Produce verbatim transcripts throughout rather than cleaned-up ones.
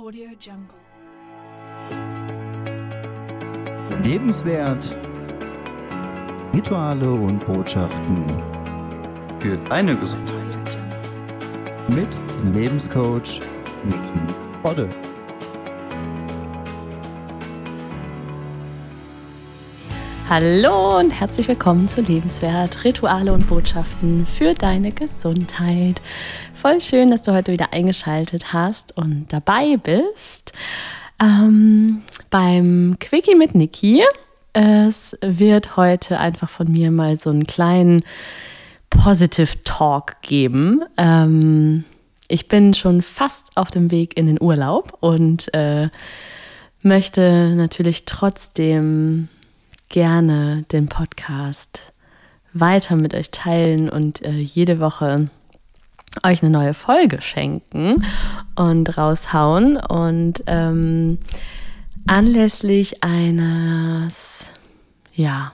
Audio Jungle. Lebenswert, Rituale und Botschaften für deine Gesundheit mit Lebenscoach Niki Vodde. Hallo und herzlich willkommen zu Lebenswert, Rituale und Botschaften für deine Gesundheit. Voll schön, dass du heute wieder eingeschaltet hast und dabei bist ähm, beim Quickie mit Niki. Es wird heute einfach von mir mal so einen kleinen Positive Talk geben. Ähm, ich bin schon fast auf dem Weg in den Urlaub und äh, möchte natürlich trotzdem gerne den Podcast weiter mit euch teilen und äh, jede Woche euch eine neue Folge schenken und raushauen. Und ähm, anlässlich eines, ja,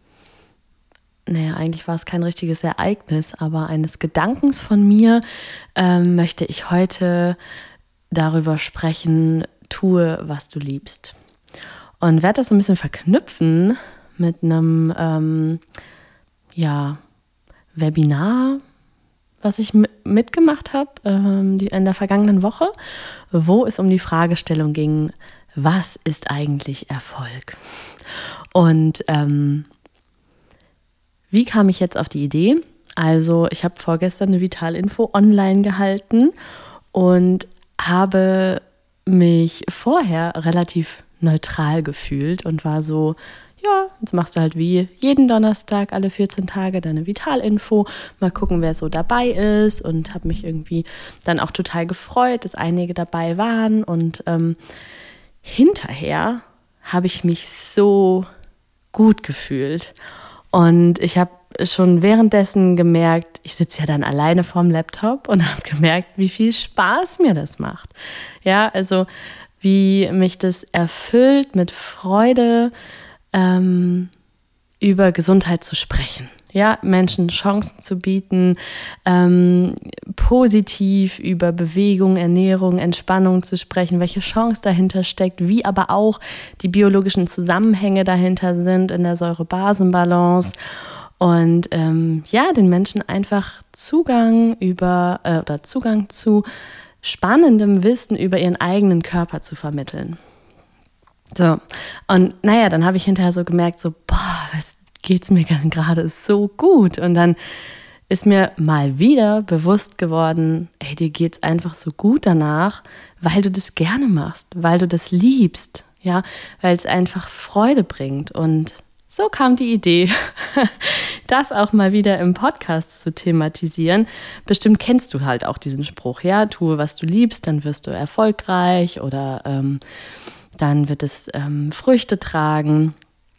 naja, eigentlich war es kein richtiges Ereignis, aber eines Gedankens von mir ähm, möchte ich heute darüber sprechen, tue, was du liebst. Und werde das so ein bisschen verknüpfen mit einem ähm, ja, Webinar, was ich m- mitgemacht habe ähm, die, in der vergangenen Woche, wo es um die Fragestellung ging, was ist eigentlich Erfolg? Und ähm, wie kam ich jetzt auf die Idee? Also ich habe vorgestern eine Vitalinfo online gehalten und habe mich vorher relativ neutral gefühlt und war so, ja, jetzt machst du halt wie jeden Donnerstag alle vierzehn Tage deine Vitalinfo, mal gucken, wer so dabei ist, und habe mich irgendwie dann auch total gefreut, dass einige dabei waren, und ähm, hinterher habe ich mich so gut gefühlt und ich habe schon währenddessen gemerkt, ich sitze ja dann alleine vorm Laptop und habe gemerkt, wie viel Spaß mir das macht. Ja, also wie mich das erfüllt, mit Freude ähm, über Gesundheit zu sprechen. Ja, Menschen Chancen zu bieten, ähm, positiv über Bewegung, Ernährung, Entspannung zu sprechen, welche Chance dahinter steckt, wie aber auch die biologischen Zusammenhänge dahinter sind in der Säure-Basen-Balance. Und ähm, ja, den Menschen einfach Zugang über äh, oder Zugang zu spannendem Wissen über ihren eigenen Körper zu vermitteln. So, und naja, dann habe ich hinterher so gemerkt, so, boah, was geht's mir gerade so gut? Und dann ist mir mal wieder bewusst geworden, ey, dir geht's einfach so gut danach, weil du das gerne machst, weil du das liebst, ja, weil es einfach Freude bringt. Und so kam die Idee, das auch mal wieder im Podcast zu thematisieren. Bestimmt kennst du halt auch diesen Spruch, ja, tue, was du liebst, dann wirst du erfolgreich, oder ähm, dann wird es ähm, Früchte tragen.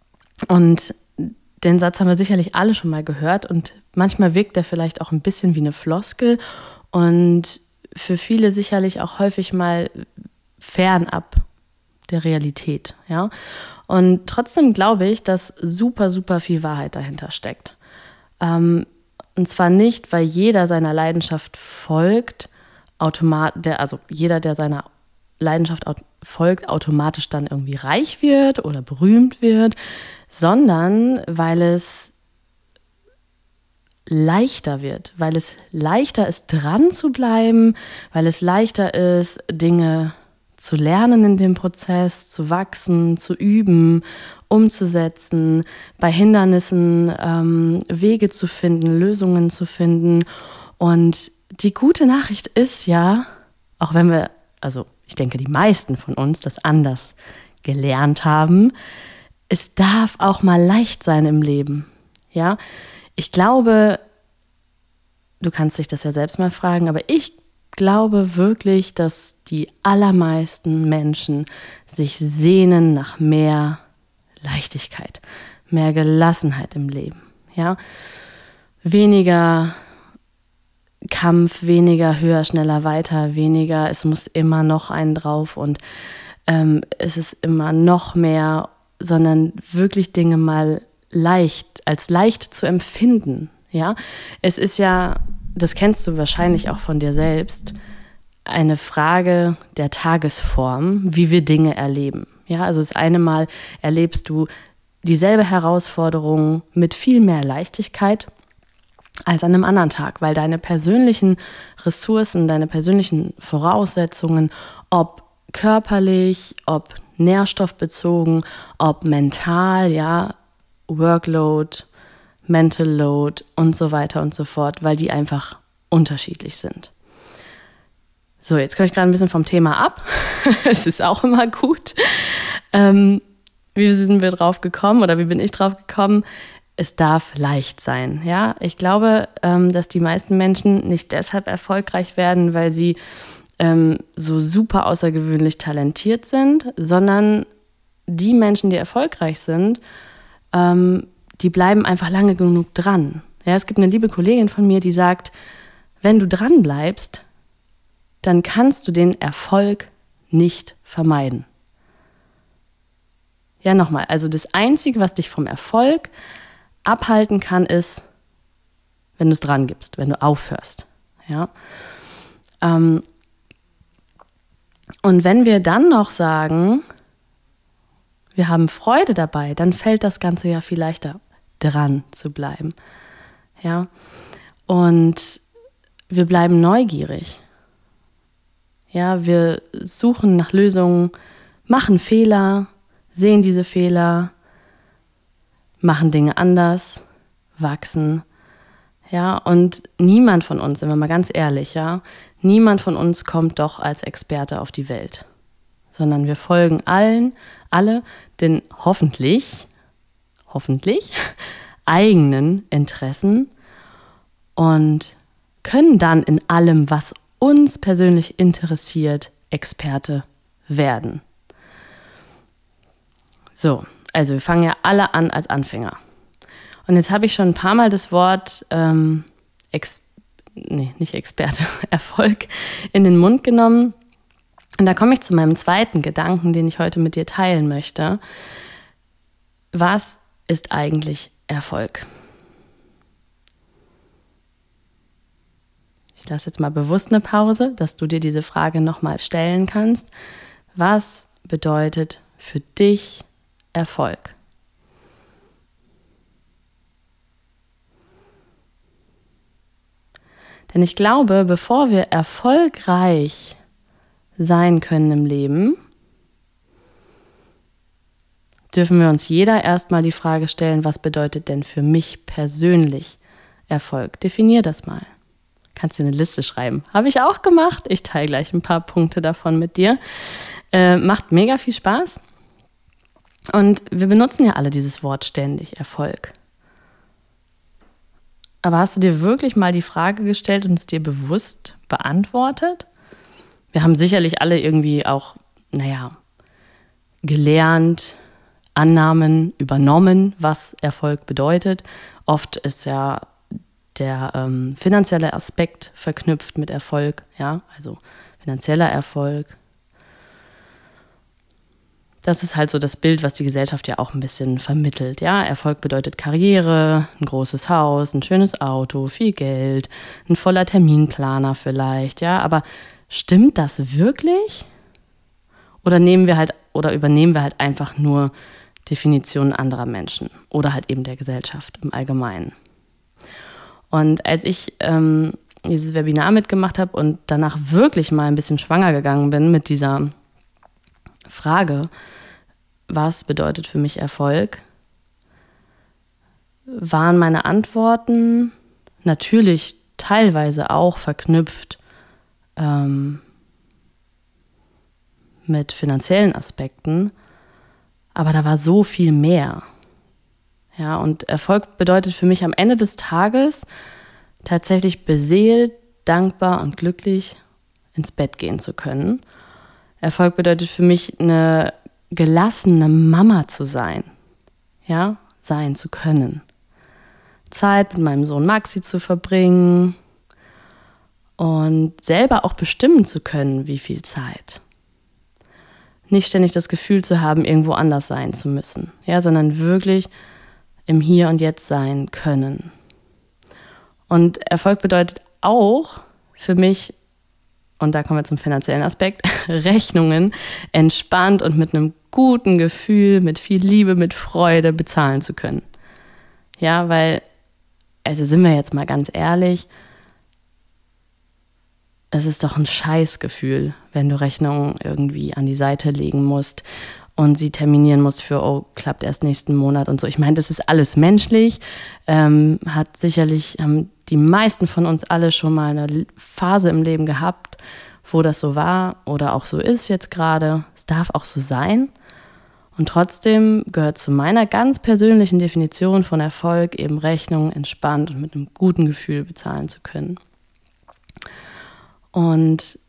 Und den Satz haben wir sicherlich alle schon mal gehört, und manchmal wirkt der vielleicht auch ein bisschen wie eine Floskel und für viele sicherlich auch häufig mal fernab der Realität, ja. Und trotzdem glaube ich, dass super, super viel Wahrheit dahinter steckt. Ähm, und zwar nicht, weil jeder seiner Leidenschaft folgt, automat- der, also jeder, der seiner Leidenschaft aut- folgt, automatisch dann irgendwie reich wird oder berühmt wird, sondern weil es leichter wird, weil es leichter ist, dran zu bleiben, weil es leichter ist, Dinge zu lernen in dem Prozess, zu wachsen, zu üben, umzusetzen, bei Hindernissen ähm, Wege zu finden, Lösungen zu finden. Und die gute Nachricht ist ja, auch wenn wir, also ich denke, die meisten von uns das anders gelernt haben, es darf auch mal leicht sein im Leben. Ja, ich glaube, du kannst dich das ja selbst mal fragen, aber ich glaube wirklich, dass die allermeisten Menschen sich sehnen nach mehr Leichtigkeit, mehr Gelassenheit im Leben. Ja? Weniger Kampf, weniger höher, schneller, weiter, weniger, es muss immer noch einen drauf und ähm, es ist immer noch mehr, sondern wirklich Dinge mal leicht, als leicht zu empfinden. Ja? Es ist ja, das kennst du wahrscheinlich auch von dir selbst, eine Frage der Tagesform, wie wir Dinge erleben. Ja, also das eine Mal erlebst du dieselbe Herausforderung mit viel mehr Leichtigkeit als an einem anderen Tag, weil deine persönlichen Ressourcen, deine persönlichen Voraussetzungen, ob körperlich, ob nährstoffbezogen, ob mental, ja, Workload, Mental Load und so weiter und so fort, weil die einfach unterschiedlich sind. So, jetzt komme ich gerade ein bisschen vom Thema ab. Es ist auch immer gut. Ähm, wie sind wir drauf gekommen oder wie bin ich drauf gekommen? Es darf leicht sein. Ja? Ich glaube, ähm, dass die meisten Menschen nicht deshalb erfolgreich werden, weil sie ähm, so super außergewöhnlich talentiert sind, sondern die Menschen, die erfolgreich sind, ähm, die bleiben einfach lange genug dran. Ja, es gibt eine liebe Kollegin von mir, die sagt, wenn du dran bleibst, dann kannst du den Erfolg nicht vermeiden. Ja, nochmal, also das Einzige, was dich vom Erfolg abhalten kann, ist, wenn du es dran gibst, wenn du aufhörst. Ja? Ähm, und wenn wir dann noch sagen, wir haben Freude dabei, dann fällt das Ganze ja viel leichter, dran zu bleiben. Ja? Und wir bleiben neugierig. Ja, wir suchen nach Lösungen, machen Fehler, sehen diese Fehler, machen Dinge anders, wachsen. Ja, und niemand von uns, sind wir mal ganz ehrlich, ja, niemand von uns kommt doch als Experte auf die Welt, sondern wir folgen allen, alle den hoffentlich, hoffentlich eigenen Interessen und können dann in allem, was uns persönlich interessiert, Experte werden. So, also wir fangen ja alle an als Anfänger. Und jetzt habe ich schon ein paar Mal das Wort ähm, Ex- nee, nicht Experte, Erfolg in den Mund genommen. Und da komme ich zu meinem zweiten Gedanken, den ich heute mit dir teilen möchte. Was ist eigentlich Erfolg? Ich lasse jetzt mal bewusst eine Pause, dass du dir diese Frage nochmal stellen kannst. Was bedeutet für dich Erfolg? Denn ich glaube, bevor wir erfolgreich sein können im Leben, dürfen wir uns jeder erstmal die Frage stellen, was bedeutet denn für mich persönlich Erfolg? Definier das mal. Kannst dir eine Liste schreiben. Habe ich auch gemacht. Ich teile gleich ein paar Punkte davon mit dir. Äh, macht mega viel Spaß. Und wir benutzen ja alle dieses Wort ständig, Erfolg. Aber hast du dir wirklich mal die Frage gestellt und es dir bewusst beantwortet? Wir haben sicherlich alle irgendwie auch, naja, gelernt, Annahmen übernommen, was Erfolg bedeutet. Oft ist ja der ähm, finanzielle Aspekt verknüpft mit Erfolg, ja, also finanzieller Erfolg. Das ist halt so das Bild, was die Gesellschaft ja auch ein bisschen vermittelt, ja. Erfolg bedeutet Karriere, ein großes Haus, ein schönes Auto, viel Geld, ein voller Terminplaner vielleicht, ja. Aber stimmt das wirklich? Oder nehmen wir halt oder übernehmen wir halt einfach nur Definitionen anderer Menschen oder halt eben der Gesellschaft im Allgemeinen? Und als ich ähm, dieses Webinar mitgemacht habe und danach wirklich mal ein bisschen schwanger gegangen bin mit dieser Frage, was bedeutet für mich Erfolg, waren meine Antworten natürlich teilweise auch verknüpft ähm, mit finanziellen Aspekten, aber da war so viel mehr. Ja, und Erfolg bedeutet für mich am Ende des Tages tatsächlich beseelt, dankbar und glücklich ins Bett gehen zu können. Erfolg bedeutet für mich, eine gelassene Mama zu sein, ja, sein zu können. Zeit mit meinem Sohn Maxi zu verbringen und selber auch bestimmen zu können, wie viel Zeit. Nicht ständig das Gefühl zu haben, irgendwo anders sein zu müssen, ja, sondern wirklich im Hier und Jetzt sein können. Und Erfolg bedeutet auch für mich, und da kommen wir zum finanziellen Aspekt, Rechnungen entspannt und mit einem guten Gefühl, mit viel Liebe, mit Freude bezahlen zu können. Ja, weil, also sind wir jetzt mal ganz ehrlich, es ist doch ein Scheißgefühl, wenn du Rechnungen irgendwie an die Seite legen musst und sie terminieren musst für, oh, klappt erst nächsten Monat und so. Ich meine, das ist alles menschlich, ähm, hat sicherlich, haben die meisten von uns alle schon mal eine Phase im Leben gehabt, wo das so war oder auch so ist jetzt gerade. Es darf auch so sein. Und trotzdem gehört zu meiner ganz persönlichen Definition von Erfolg eben Rechnungen entspannt und mit einem guten Gefühl bezahlen zu können. Und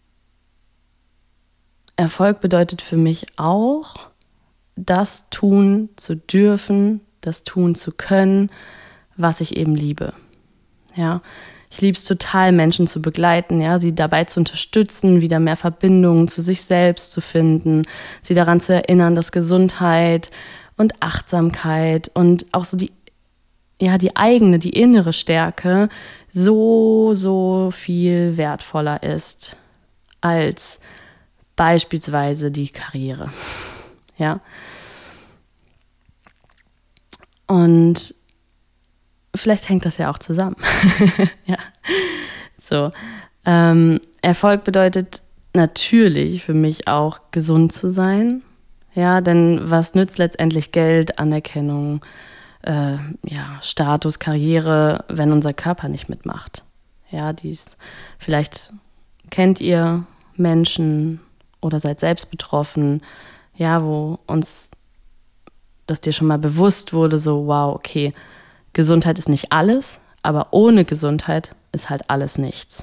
Erfolg bedeutet für mich auch, das tun zu dürfen, das tun zu können, was ich eben liebe. Ja, ich liebe es total, Menschen zu begleiten, ja, sie dabei zu unterstützen, wieder mehr Verbindungen zu sich selbst zu finden, sie daran zu erinnern, dass Gesundheit und Achtsamkeit und auch so die, ja, die eigene, die innere Stärke so, so viel wertvoller ist als beispielsweise die Karriere. Ja. Und vielleicht hängt das ja auch zusammen. ja. So. Ähm, Erfolg bedeutet natürlich für mich auch, gesund zu sein. Ja, denn was nützt letztendlich Geld, Anerkennung, äh, ja, Status, Karriere, wenn unser Körper nicht mitmacht? Ja, dies, vielleicht kennt ihr Menschen oder seid selbst betroffen, ja, wo uns das dir schon mal bewusst wurde, so wow, okay, Gesundheit ist nicht alles, aber ohne Gesundheit ist halt alles nichts.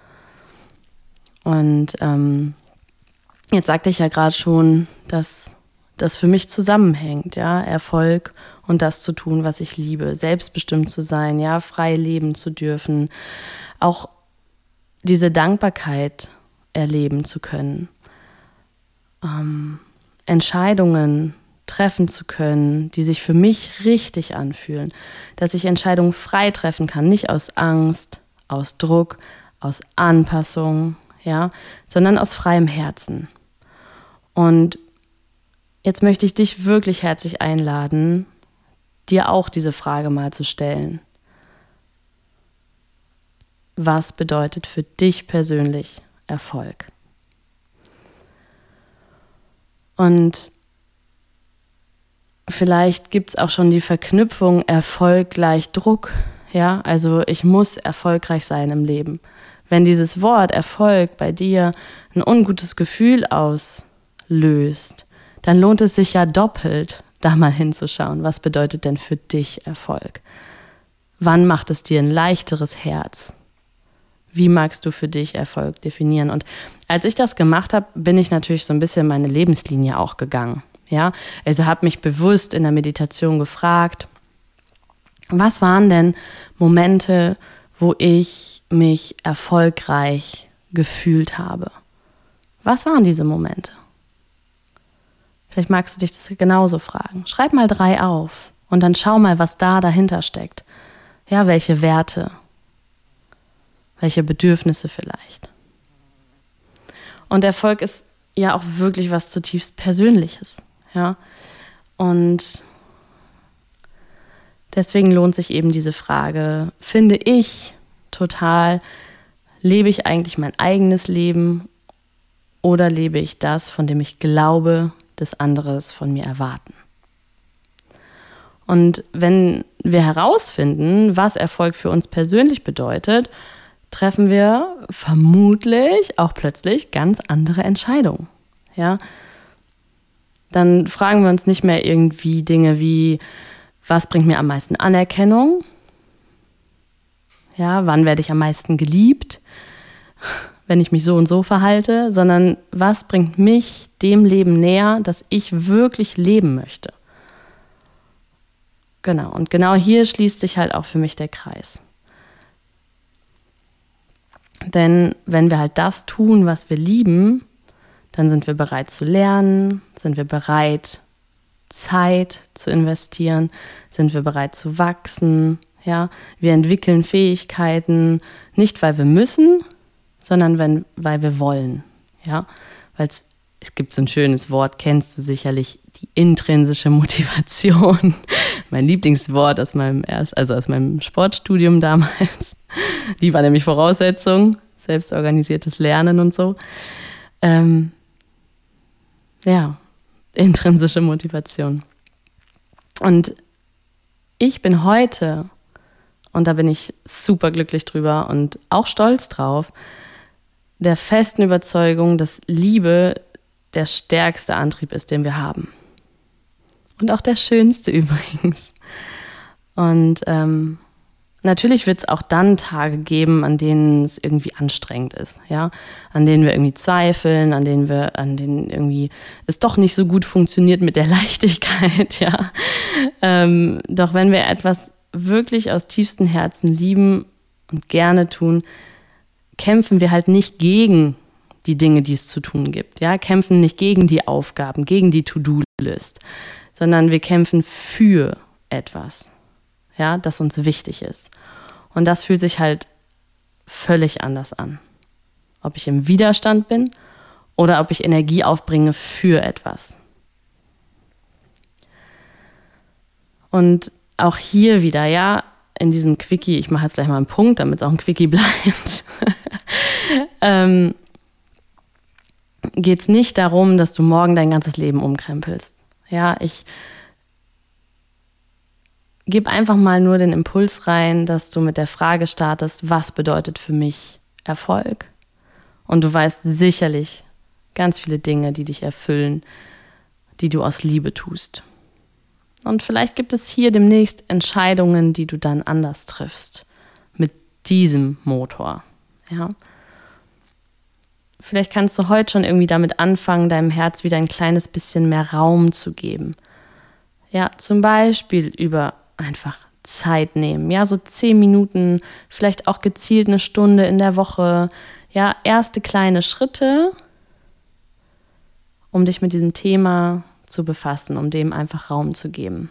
Und ähm, jetzt sagte ich ja gerade schon, dass das für mich zusammenhängt, ja, Erfolg und das zu tun, was ich liebe, selbstbestimmt zu sein, ja, frei leben zu dürfen, auch diese Dankbarkeit erleben zu können, ähm, Entscheidungen treffen zu können, die sich für mich richtig anfühlen, dass ich Entscheidungen frei treffen kann, nicht aus Angst, aus Druck, aus Anpassung, ja, sondern aus freiem Herzen. Und jetzt möchte ich dich wirklich herzlich einladen, dir auch diese Frage mal zu stellen. Was bedeutet für dich persönlich Erfolg? Und vielleicht gibt es auch schon die Verknüpfung Erfolg gleich Druck. Ja, also ich muss erfolgreich sein im Leben. Wenn dieses Wort Erfolg bei dir ein ungutes Gefühl auslöst, dann lohnt es sich ja doppelt, da mal hinzuschauen. Was bedeutet denn für dich Erfolg? Wann macht es dir ein leichteres Herz? Wie magst du für dich Erfolg definieren? Und als ich das gemacht habe, bin ich natürlich so ein bisschen meine Lebenslinie auch gegangen. Ja, also habe mich bewusst in der Meditation gefragt, was waren denn Momente, wo ich mich erfolgreich gefühlt habe? Was waren diese Momente? Vielleicht magst du dich das genauso fragen. Schreib mal drei auf und dann schau mal, was da dahinter steckt. Ja, welche Werte, welche Bedürfnisse vielleicht. Und Erfolg ist ja auch wirklich was zutiefst Persönliches. Ja, und deswegen lohnt sich eben diese Frage, finde ich total, lebe ich eigentlich mein eigenes Leben oder lebe ich das, von dem ich glaube, dass andere es von mir erwarten? Und wenn wir herausfinden, was Erfolg für uns persönlich bedeutet, treffen wir vermutlich auch plötzlich ganz andere Entscheidungen. Ja, dann fragen wir uns nicht mehr irgendwie Dinge wie, was bringt mir am meisten Anerkennung? Ja, wann werde ich am meisten geliebt, wenn ich mich so und so verhalte, sondern was bringt mich dem Leben näher, das ich wirklich leben möchte? Genau, und genau hier schließt sich halt auch für mich der Kreis. Denn wenn wir halt das tun, was wir lieben, dann sind wir bereit zu lernen, sind wir bereit, Zeit zu investieren, sind wir bereit zu wachsen. Ja? Wir entwickeln Fähigkeiten, nicht weil wir müssen, sondern wenn, weil wir wollen. Ja? Weil es, es gibt so ein schönes Wort, kennst du sicherlich, die intrinsische Motivation. Mein Lieblingswort aus meinem erst, also aus meinem Sportstudium damals. Die war nämlich Voraussetzung, selbstorganisiertes Lernen und so. Ähm, ja, intrinsische Motivation. Und ich bin heute, und da bin ich super glücklich drüber und auch stolz drauf, der festen Überzeugung, dass Liebe der stärkste Antrieb ist, den wir haben. Und auch der schönste übrigens. Und ähm, natürlich wird es auch dann Tage geben, an denen es irgendwie anstrengend ist, ja, an denen wir irgendwie zweifeln, an denen wir, an denen irgendwie es doch nicht so gut funktioniert mit der Leichtigkeit, ja. Ähm, doch wenn wir etwas wirklich aus tiefstem Herzen lieben und gerne tun, kämpfen wir halt nicht gegen die Dinge, die es zu tun gibt, ja, kämpfen nicht gegen die Aufgaben, gegen die To-Do-List, sondern wir kämpfen für etwas, ja, das uns wichtig ist. Und das fühlt sich halt völlig anders an. Ob ich im Widerstand bin oder ob ich Energie aufbringe für etwas. Und auch hier wieder, ja, in diesem Quickie, ich mache jetzt gleich mal einen Punkt, damit es auch ein Quickie bleibt, ähm, geht es nicht darum, dass du morgen dein ganzes Leben umkrempelst. Ja, ich gib einfach mal nur den Impuls rein, dass du mit der Frage startest, was bedeutet für mich Erfolg? Und du weißt sicherlich ganz viele Dinge, die dich erfüllen, die du aus Liebe tust. Und vielleicht gibt es hier demnächst Entscheidungen, die du dann anders triffst, mit diesem Motor. Ja? Vielleicht kannst du heute schon irgendwie damit anfangen, deinem Herz wieder ein kleines bisschen mehr Raum zu geben. Ja, zum Beispiel über einfach Zeit nehmen, ja, so zehn Minuten, vielleicht auch gezielt eine Stunde in der Woche, ja, erste kleine Schritte, um dich mit diesem Thema zu befassen, um dem einfach Raum zu geben.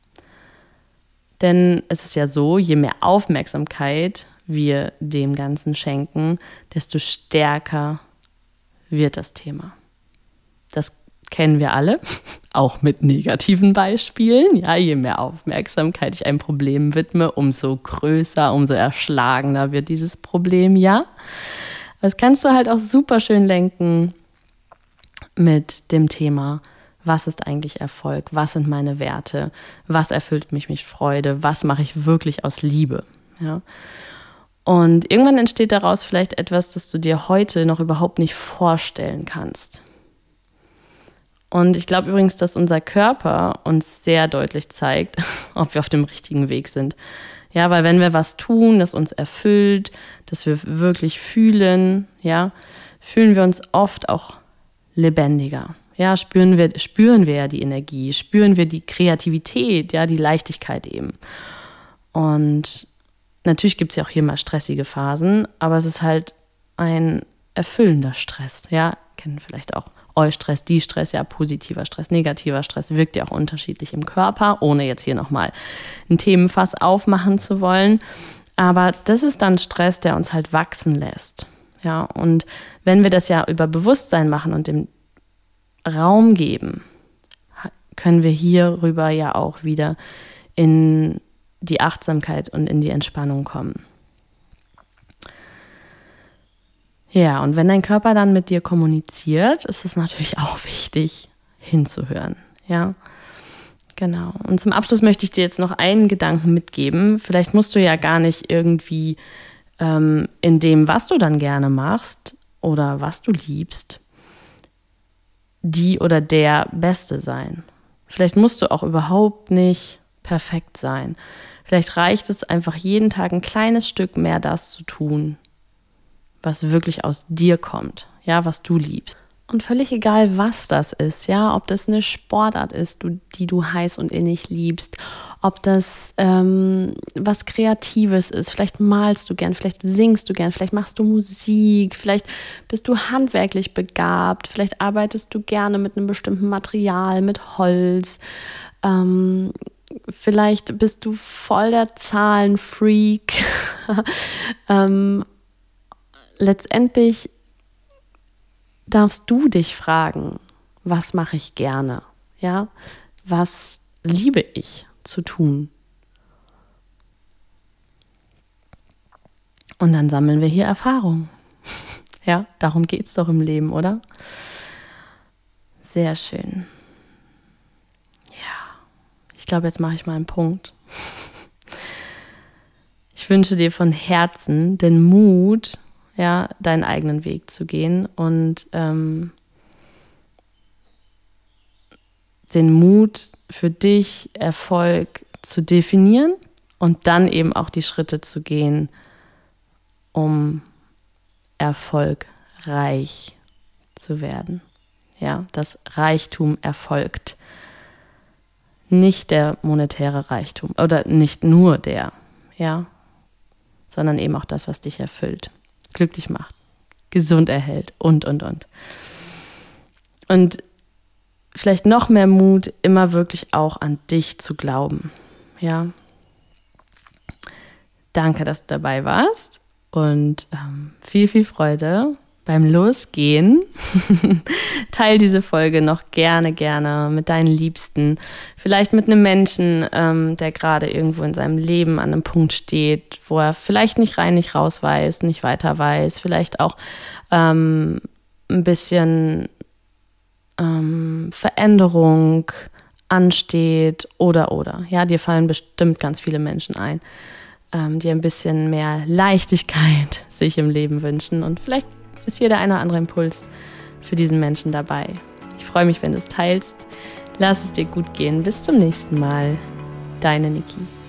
Denn es ist ja so, je mehr Aufmerksamkeit wir dem Ganzen schenken, desto stärker wird das Thema. Das kennen wir alle, auch mit negativen Beispielen. Ja, je mehr Aufmerksamkeit ich einem Problem widme, umso größer, umso erschlagener wird dieses Problem, ja. Das kannst du halt auch super schön lenken mit dem Thema, was ist eigentlich Erfolg, was sind meine Werte, was erfüllt mich mit Freude, was mache ich wirklich aus Liebe, ja. Und irgendwann entsteht daraus vielleicht etwas, das du dir heute noch überhaupt nicht vorstellen kannst. Und ich glaube übrigens, dass unser Körper uns sehr deutlich zeigt, ob wir auf dem richtigen Weg sind. Ja, weil wenn wir was tun, das uns erfüllt, das wir wirklich fühlen, ja, fühlen wir uns oft auch lebendiger. Ja, spüren wir, spüren wir ja die Energie, spüren wir die Kreativität, ja, die Leichtigkeit eben. Und natürlich gibt es ja auch hier mal stressige Phasen, aber es ist halt ein erfüllender Stress. Ja, kennen vielleicht auch Eustress, Distress, ja, positiver Stress, negativer Stress, wirkt ja auch unterschiedlich im Körper, ohne jetzt hier nochmal ein Themenfass aufmachen zu wollen. Aber das ist dann Stress, der uns halt wachsen lässt. Ja, und wenn wir das ja über Bewusstsein machen und dem Raum geben, können wir hierüber ja auch wieder in die Achtsamkeit und in die Entspannung kommen. Ja, und wenn dein Körper dann mit dir kommuniziert, ist es natürlich auch wichtig, hinzuhören. Ja, genau. Und zum Abschluss möchte ich dir jetzt noch einen Gedanken mitgeben. Vielleicht musst du ja gar nicht irgendwie ähm, in dem, was du dann gerne machst oder was du liebst, die oder der Beste sein. Vielleicht musst du auch überhaupt nicht perfekt sein. Vielleicht reicht es einfach jeden Tag ein kleines Stück mehr das zu tun, was wirklich aus dir kommt, ja, was du liebst. Und völlig egal, was das ist, ja, ob das eine Sportart ist, du, die du heiß und innig liebst, ob das ähm, was Kreatives ist, vielleicht malst du gern, vielleicht singst du gern, vielleicht machst du Musik, vielleicht bist du handwerklich begabt, vielleicht arbeitest du gerne mit einem bestimmten Material, mit Holz, ähm, vielleicht bist du voll der Zahlenfreak, ähm, letztendlich darfst du dich fragen, was mache ich gerne? Ja, was liebe ich zu tun? Und dann sammeln wir hier Erfahrung. Ja, darum geht es doch im Leben, oder? Sehr schön. Ja, ich glaube, jetzt mache ich mal einen Punkt. Ich wünsche dir von Herzen den Mut, ja, deinen eigenen Weg zu gehen und ähm, den Mut für dich, Erfolg zu definieren und dann eben auch die Schritte zu gehen, um erfolgreich zu werden. Ja, das Reichtum erfolgt. Nicht der monetäre Reichtum oder nicht nur der, ja, sondern eben auch das, was dich erfüllt, glücklich macht, gesund erhält und, und, und. Und vielleicht noch mehr Mut, immer wirklich auch an dich zu glauben, ja. Danke, dass du dabei warst und ähm, viel, viel Freude beim Losgehen. Teil diese Folge noch gerne, gerne mit deinen Liebsten. Vielleicht mit einem Menschen, ähm, der gerade irgendwo in seinem Leben an einem Punkt steht, wo er vielleicht nicht rein, nicht raus weiß, nicht weiter weiß, vielleicht auch ähm, ein bisschen ähm, Veränderung ansteht oder, oder. Ja, dir fallen bestimmt ganz viele Menschen ein, ähm, die ein bisschen mehr Leichtigkeit sich im Leben wünschen und vielleicht ist hier der eine oder andere Impuls für diesen Menschen dabei. Ich freue mich, wenn du es teilst. Lass es dir gut gehen. Bis zum nächsten Mal. Deine Niki.